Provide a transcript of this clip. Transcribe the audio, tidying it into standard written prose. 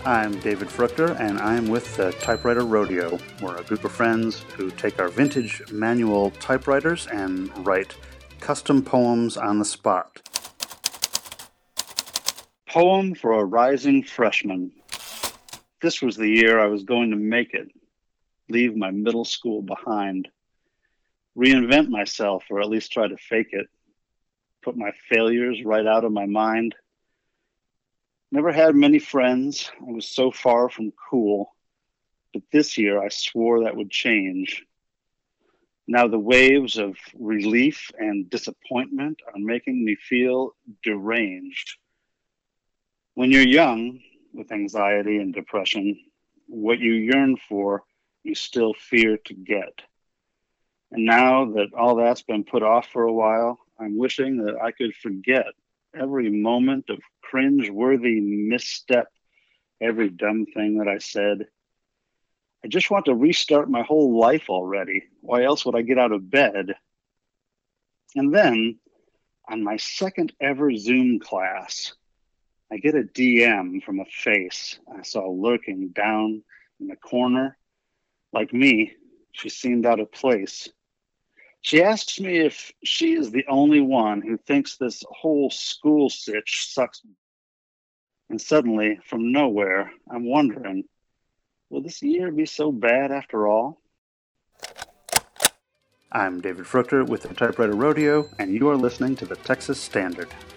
I'm David Fruchter, and I'm with the Typewriter Rodeo. We're a group of friends who take our vintage manual typewriters and write custom poems on the spot. Poem for a Rising Freshman. This was the year I was going to make it, leave my middle school behind, reinvent myself, or at least try to fake it, put my failures right out of my mind. Never had many friends. I was so far from cool. But this year I swore that would change. Now the waves of relief and disappointment are making me feel deranged. When you're young, with anxiety and depression, what you yearn for, you still fear to get. And now that all that's been put off for a while, I'm wishing that I could forget every moment of cringe-worthy misstep, every dumb thing that I said. I just want to restart my whole life already. Why else would I get out of bed? And then, on my second ever Zoom class, I get a DM from a face I saw lurking down in the corner. Like me, she seemed out of place. She asks me if she is the only one who thinks this whole school sitch sucks. And suddenly, from nowhere, I'm wondering, will this year be so bad after all? I'm David Fruchter with the Typewriter Rodeo, and you are listening to the Texas Standard.